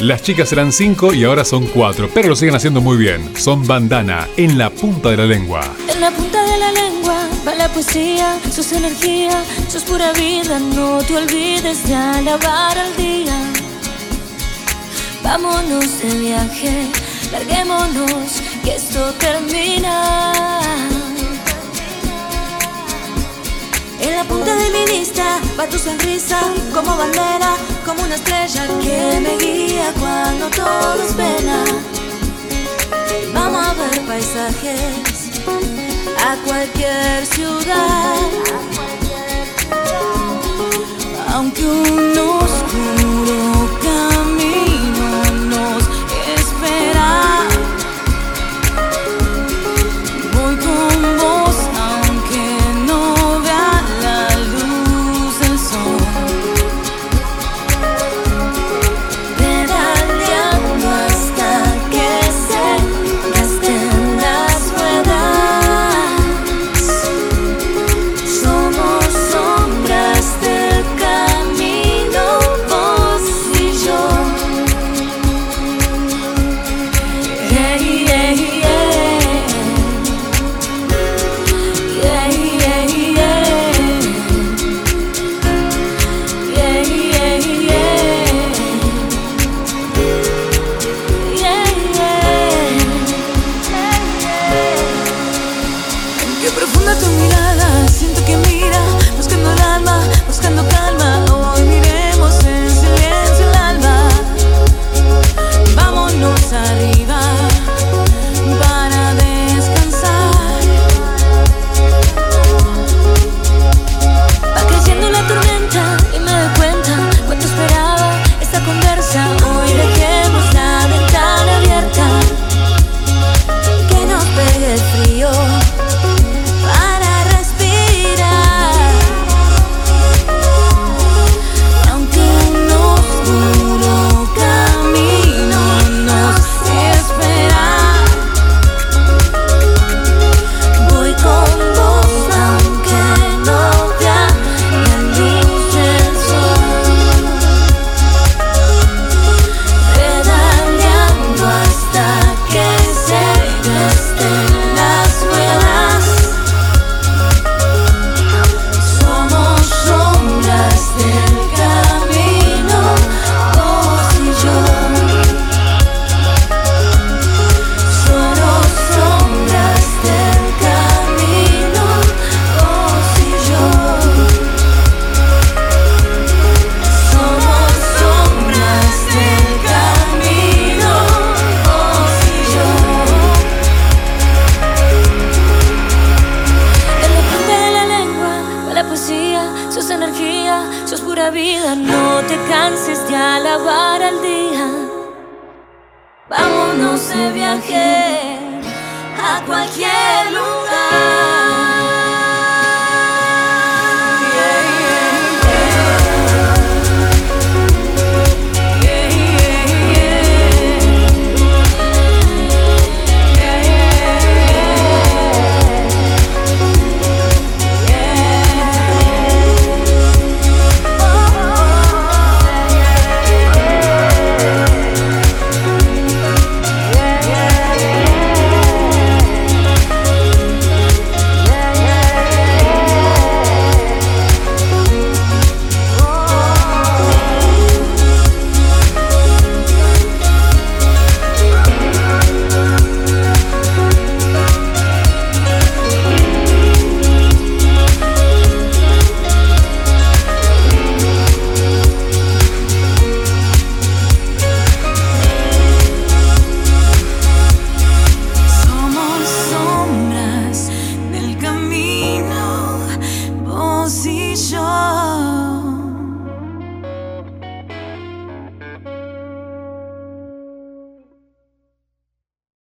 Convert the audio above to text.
Las chicas eran 5 y ahora son 4, pero lo siguen haciendo muy bien. Son Bandana, en la punta de la lengua. En la punta de la lengua va la poesía, sos energía, sos pura vida. No te olvides de alabar al día. Vámonos de viaje, larguémonos, que esto termina. En la punta de mi vista va tu sonrisa, como bandera, como una estrella que me guía cuando todo es pena. Vamos a ver paisajes a cualquier ciudad, aunque un oscuro camino nos espera. Voy con vos aunque no vea la luz del sol, pedaleando hasta que se gasten las ruedas. Somos sombras del camino, vos y yo. Yeah, yeah, yeah. Yeah, yeah, yeah. Yeah, yeah, yeah. Yeah, yeah. Qué profunda tu mirada, siento que mira, buscando el alma, buscando calma. Hoy miremos en silencio el alma. Vámonos arriba para descansar. Va creciendo la tormenta y me doy cuenta cuánto esperaba esta conversa. Hoy dejemos la ventana abierta, que nos pegue el frío para respirar. Aunque un oscuro camino nos espera, voy con vos aunque no vea la luz del sol, pedaleando hasta que se gasten las ruedas. Somos sombras del camino, vos y yo. Solo sombras del camino, vos y yo. Somos sombras del camino, vos y yo. En la punta de la lengua va la poesía, sos energía, sos pura vida. No te canses de alabar al día. Vámonos de viaje a cualquier lugar.